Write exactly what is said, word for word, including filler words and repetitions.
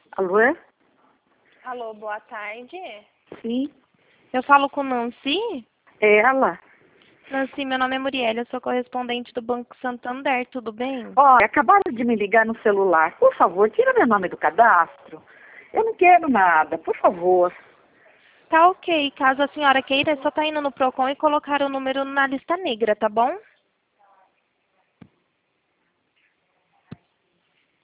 Alô? Alô, boa tarde. Sim, Eu falo com Nancy? é ela. Nancy, meu nome é Muriel, eu sou correspondente do Banco Santander, tudo bem? Olha, acabaram de me ligar no celular. Por favor, tira meu nome do cadastro. Eu não quero nada, por favor. Tá ok, caso a senhora queira, é só tá indo no Procon e colocar o número na lista negra, tá bom?